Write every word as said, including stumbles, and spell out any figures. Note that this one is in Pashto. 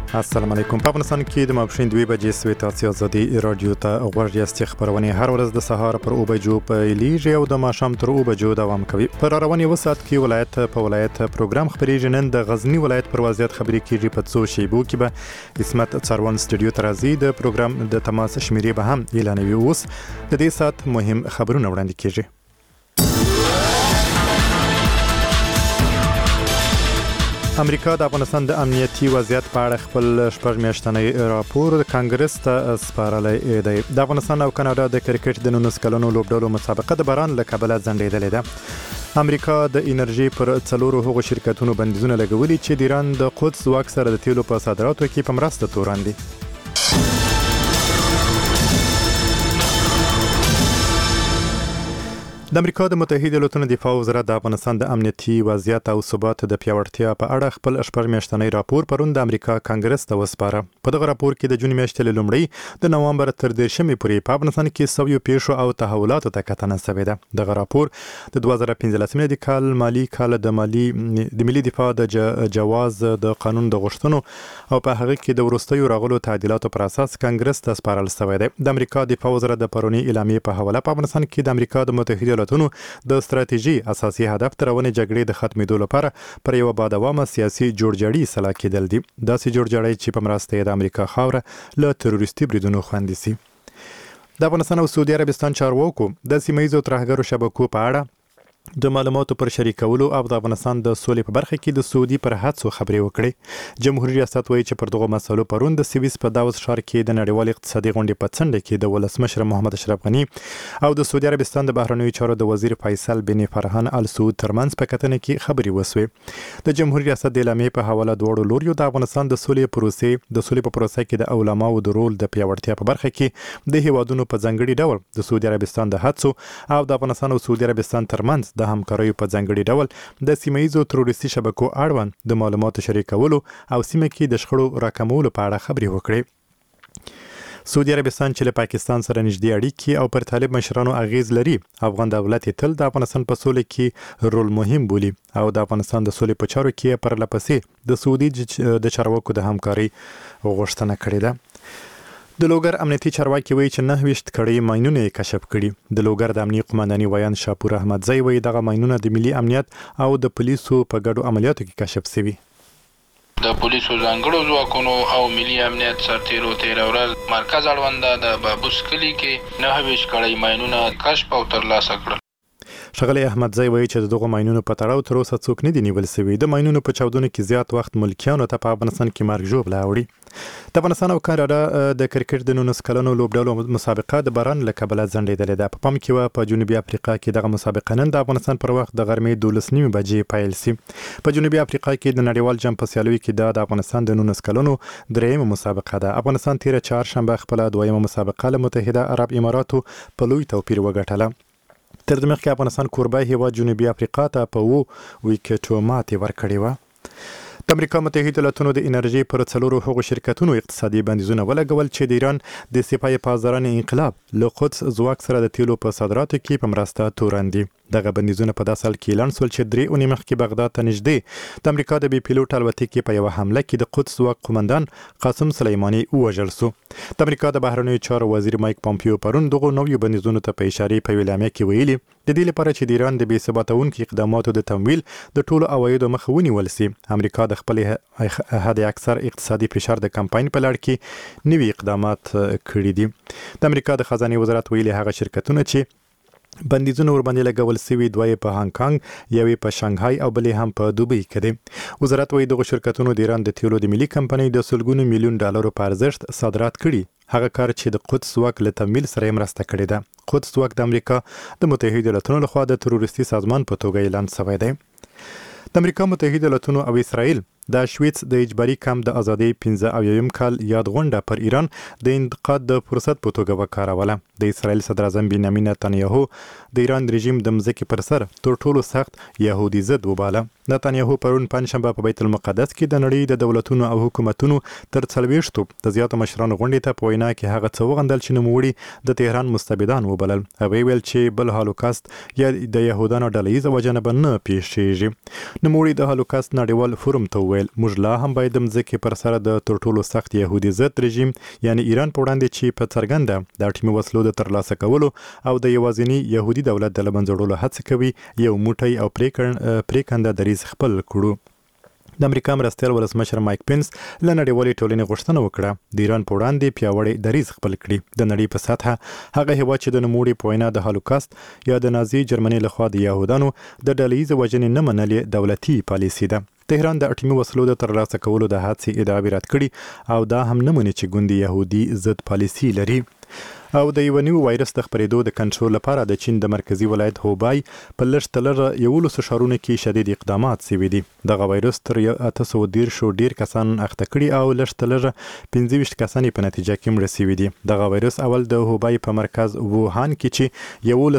السلام علیکم. په افغانستان کې د ماپښین دوه بجې سوي تاسو ازادي رادیو ته غوړ یاست. خبرونه هر ورځ د سهار پر او بجو په لیږي او د ماښام تر او بجو دوام کوي. پر رواني وسات کې ولایت په ولایت پروګرام خبري نن د غزنی ولایت پر وضعیت خبري کیږي. په څو شیبو کې به اسمت څاروان سټوډیو ته راځي. د پروګرام د تماس شمیرې به هم اعلانوي. اوس د دې سات مهم خبرونه وړاندې کیږي. امریکا د افغانستان د امنیتي وضعیت په اړه خپل شپږ میاشتنی راپور د کانګرس ته سپارلی دی. د افغانستان او کاناډا د کرکټ د نولس کلنو لوبډلو مسابقه د باران له کبله ځنډېدلې ده. امریکا د انرژي پر څلورو هغو شرکتونو بندیزونه لګولي چې د ایران د قدس واک سره د تیلو په صادراتو کې په مرسته تورن دي. د امریکا د متحده ایالاتو دفاع وزارت د افغانستان د امنیتي وضعیت او ثبات د پیاوړتیا په اړه خپل شپږ میاشتنی راپور پرون د امریکا کانګرس ته وسپاره. په دغه راپور کې د جون میاشتې لومړی د نوامبر تر دیرشمې پورې په افغانستان کې سویو پیښو او تحولاتو ته کتنه شوې ده. دغه راپور د دوه زره پنځلسم د کال مالی کال د مالی د ملي دفاع د جواز د قانون د غوښتنو او په هغه کې د وروستیو راغلو تعدیلاتو پر اساس کانګرس ته سپارل شوی دی. د امریکا دفاع وزارت د پرونی اعلامیې په حواله په افغانستان کې د امریکا د متحده د ستراتیژي اساسي هدف تر روانې جګړې د ختمېدو لپاره پر یو بادوامه سیاسي جوړجاړي سلا کېدل دي. داسې جوړجاړی چې په مرسته یې د امریکا خاوره له تروریستي بریدونو خوندي سي. د افغانستان او سعودي عربستان چارواکو د سیمه ییزو ترهګرو شبکو په اړه د معلوماتو پر شریکولو او د افغانستان د سولې په برخه کې د سعودي پر هڅو خبرې وکړې. جمهوریت ریاست وایي چې پر دغه مسلو پرون د سویس په داوس ښار کې د نړیوال اقتصادي غونډې په څنډه کې د ولسمشر محمد اشرف غني او د سعودي عربستان د بهرنیو چارو د وزیر فیصل بن فرحان ال سعود ترمنځ په کتنه کې خبرې وسوې. د جمهوریت ریاست د اعلامیې په حواله دواړو لوریو د افغانستان د سولې پروسې د سولې په پروسه کې د علماو د رول د پیاوړتیا په برخه کې د هیوادونو په ځانګړي ډول د سعودي عربستان د هڅو او د افغانستان او سعودي عربستان ترمنځ د همکارۍ په ځانګړي ډول د سیمه ییزو تروریستي شبکو اړوند د معلوماتو شریکولو او سیمه کې د شخړو راکمولو په اړه خبرې وکړې. سعودي عربستان چې له پاکستان سره نږدې اړیکې او پر طالب مشرانو اغیز لري، افغان دولت تل د افغانستان په سولې کې رول مهم بولي او د افغانستان د سولې په چارو کې پر لپسې د سعودي د چارواکو د همکارۍ غوښتنه کړې ده. د لوګر امنیتي چارواکي وایي چې نهه ویشت کړۍ ماینونه یې کشف کړي. د لوګر د امنیتي قومنداني ویان شاپور احمدزی وایي دغه ماینونه د ملي امنیت او د پولیسو په ګډو عملیاتو کې کشف شوي. د پولیسو ځانګړو ځواکونو او ملي امنیت سرتیرو تیره ورځ مرکز اړونده د بابوس کلي کې نهه ویشت کړۍ ماینونه کشف او ترلاسه کړل. ښاغلی احمدزی وایي چې د دغو ماینونو په تړاو تر اوسه څوک نه دي نیول شوي. د ماینونو په چاودنو کې زیات وخت ملکیانو ته په افغانستان کې مرګ ژوبله اوړي. د افغانستان او کاناډا د کرکټ د نولس کلنو لوبډلو مسابقه د باران له کبله ځنډېدلې ده. په پام کې وه په جنوبي افریقا کې دغه مسابقه نن د افغانستان پر وخت د غرمې دولس نیمې بجې پیل سي. په جنوبي افریقا کې د نړیوال جام په سیالیو کې دا د افغانستان د نولس کلنو درېیمه مسابقه ده. افغانستان تیره چهارشنبه خپله دویمه مسابقه له متحده عرب اماراتو په لوی توپیر وګټله. تر دې مخکې افغانستان کوربه هیواد جنوبي افریقا ته په اوو ویکټو ماتې ورکړې وه. د امریکا متحده ایالاتو د انرژي پر څلورو هغو شرکتونو اقتصادي بندیزونه ولګول چې د ایران د سپاه پاسداران انقلاب له قدس ځواک سره د تیلو په صادراتو کې په مرسته تورن دي. دغه بندیزونه په داسې حال کې اعلان شول چې درې اونۍ مخکې بغداد ته نږدې د امریکا د بې پیلوټ الوتکې په یوه حمله کې د قدس ځواک قومندان قاسم سلیماني ووژل شو. د امریکا د بهرنیو چارو وزیر مایک پامپیو پرون دغو نویو بندیزونو ته په اشارې په یوه اعلامیه کې ویلي د دې لپاره چې د ایران د بې ثباتونکو اقداماتو د تمویل د ټولو عوایدو مخه ونیول سي. امریکا د خپل حد اکثر اقتصادي فشار د کمپاین په لړ کې نوي اقدامات کړي دي. د امریکا د خزانې وزارت ویلي هغه شرکتونه چې بندیزونه ورباندې لګول سوي دوه په هانګ کانګ، یوې په شانګهای او بلې هم په دوبۍ کې دي. وزارت وایي دغه شرکتونو د ایران د تیلو د ملي کمپنۍ د سلګونو میلیون ډالرو په ارزښت صادرات کړي. هغه کار چې د قدس ځواک له تمویل سره یې مرسته کړې ده. قدس ځواک د امریکا د متحده ایالاتو لخوا د تروریستي سازمان په توګه اعلان شوی دی. د امریکا متحده ایالاتو او اسرائیل د شویتس د اجباري کمپ د ازادۍ پنځه اویایم کال یاد غونډه پر ایران د انتقاد د فرصت په توګه وکاروله. د اسرائیل صدر اعظم بنیامین نتانیاهو د ایران رژیم د مځکې پر سر تر ټولو سخت یهودي ضد وباله. نتانیاهو پرون پنجشنبه په بیت المقدس کې د نړۍ د دولتونو او حکومتونو تر څلوېښتو د زیاتو مشرانو غونډې ته په وینا کې هغه څه وغندل چې نوموړي د تهران مستبدان وبلل. هغوی ویل چې بل هالوکاست یا د یهودانو ډله ییزه وجنه به نه پیښیږي. نوموړي د هالوکاست نړیوال فورم ته وویل وویل موږ لا هم باید د مځکې پر سر د تر ټولو سخت يهودي ضد رژیم یعنی ایران په وړاندې چې په څرګنده د اټومي وسلو د ترلاسه کولو او د یوازینی يهودي دولت د لمنځړولو هڅه کوي یو موټی او پریکنده دریځ خپل کړو. د امریکا مرستیال ولسمشر مایک پنس له نړیوالې ټولنې غوښتنه وکړه د ایران په وړاندې پیاوړی دریځ خپل کړي. د نړۍ په سطحه هغه هیواد چې د نوموړي په وینا د هالوکاست یا د نازي جرمني لخوا د يهودانو د ډلهییز وژنې نه منلې دولتي پالیسي ده. تهران د اټومي وسلو د ترلاسه کولو د هڅې ادعا رد کړي او دا هم نه مني چې ګوند يهودي ضد پالیسي لري. او د یو نوي وایرس د خپرېدو د کنټرول لپاره د چین د مرکزی ولایت هوبای په لږ تلره یولسو ښارونو کې شدید اقدامات شوي دي. دغه وایرس تر اته سوه دېرش ډیر کسان اخته کړي او لږ تلره پنځه ویشت کسان په نتیجه کې مړه شوي دي. دغه وایرس اول د هوبای په مرکز ووهان کې چې